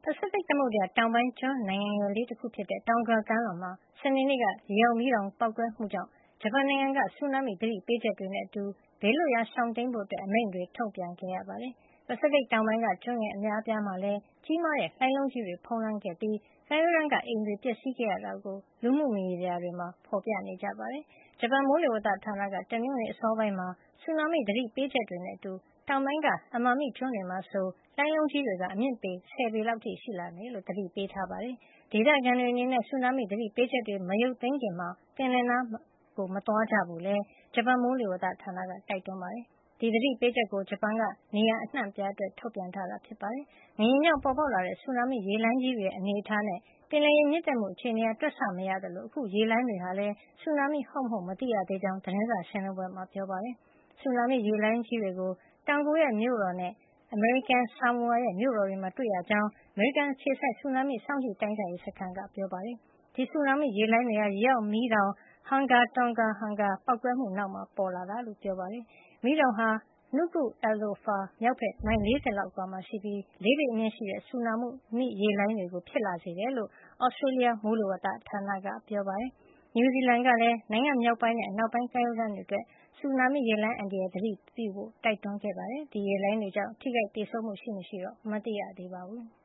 ဖိစိဖိတ်သမုဒ္ဒရာတောင်ပိုင်းကျွန်းနိုင်ငံငယ်လေးတခုဖြစ်တဲ့ Tonga ကမ်းလွန်မှာ စနေနေ့က ရေအောက်မီးတောင်ပေါက်ကွဲမှုကြောင့် ဂျပန်နိုင်ငံက ဆူနာမိသတိပေးချက်တွေနဲ့အတူ ဘေးလွတ်ရာရှောင်တိမ်းဖို့ အမိန့်တွေ ထုတ်ပြန်ခဲ့ရပါတယ်။ ပစိဖိတ်တောင်ပိုင်းက ကျွန်းငယ်အများအပြားမှာလည်း ကြီးမားတဲ့လှိုင်းလုံးကြီးတွေ ဖုံးလွှမ်းခဲ့ပြီး ကမ်းရိုးတန်းက အိမ်တွေပျက်စီးခဲ့ရတာကို လူမှုမီဒီယာတွေမှာ ဖော်ပြနေကြပါတယ်။ ဂျပန်မိုးလေဝသဌာနက တနင်္ဂနွေအစောပိုင်းမှာ ဆူနာမိသတိပေးချက်တွေနဲ့အတူ တောင်ပိုင်းက Amami ကျွန်းတွေမှာဆို လှိုင်းလုံးကြီးတွေက အမြင့်ပေ ၁၀ ပေလောက်အထိရှိလာတယ်လို့ သတိပေးထားပါတယ်။ ဒေသခံတွေအနေနဲ့ ဆူနာမိသတိပေးချက်တွေ မရုပ်သိမ်းခင်မှာ ပင်လယ်နားကိုမသွားကြဖို့လည်း ဂျပန်မိုးလေဝသဌာနက တိုက်တွန်းပါတယ်။ ဒီသတိပေးချက်ကို ဂျပန်က နေရာအနှံ့အပြားအတွက် ထုတ်ပြန်ထားတာဖြစ်ပါတယ်။ ငလျင်ကြောင့်ပေါ်ပေါက်လာတဲ့ ဆူနာမိရေလှိုင်းကြီးတွေရဲ့ အနေအထားနဲ့ ပင်လယ်ရေမြင့်တက်မှုအခြေအနေဟာ တွက်ဆမရသလို အခုရေလှိုင်းတွေဟာလည်း ဆူနာမိဟုတ်မဟုတ် မသိရသေးကြောင်း သတင်းစာရှင်းလင်းပွဲမှာ ပြောပါတယ်။ ဆူနာမိရေလှိုင်းကြီးတွေကို တောင်ကိုရီးယားမြို့တော်နဲ့ အမေရိကန်ဆာမိုအာရဲ့ မြို့တော်တွေမှာ တွေ့ရကြောင်း အမေရိကန်အခြေစိုက် ဆူနာမိစောင့်ကြည့်တိုင်းတာရေးစခန်းက ပြောပါတယ်။ ဒီဆူနာမိရေလှိုင်းတွေဟာ ရေအောက်မီးတောင် Hunga Tonga Hunga ပေါက်ကွဲမှုနောက်မှာ ပေါ်လာတာလို့ ပြောပါတယ်။ မီးတောင်ဟာ Nuku'-alofa မြောက်ဘက် မိုင် ၄၀ လောက်အကွာမှာရှိပြီး ၄ ပေအမြင့်ရှိတဲ့ ဆူနာမိရေလှိုင်းတွေ ဖြစ်လာစေတယ်လို့ Australia မိုးလေဝသဌာနက ပြောပါတယ်။ နယူးဇီလန်ကလည်း နိုင်ငံမြောက်ပိုင်းနဲ့ အနောက်ပိုင်းကမ်းရိုးတန်းတွေအတွက် ဆူနာမိရေလှိုင်းအန္တရာယ် သတိပြုဖို့ တိုက်တွန်းခဲ့ပါတယ်။ ဒီရေလှိုင်းတွေကြောင့် ထိခိုက်သေဆုံးမှု ရှိမရှိတော့ မသိရသေးပါဘူး။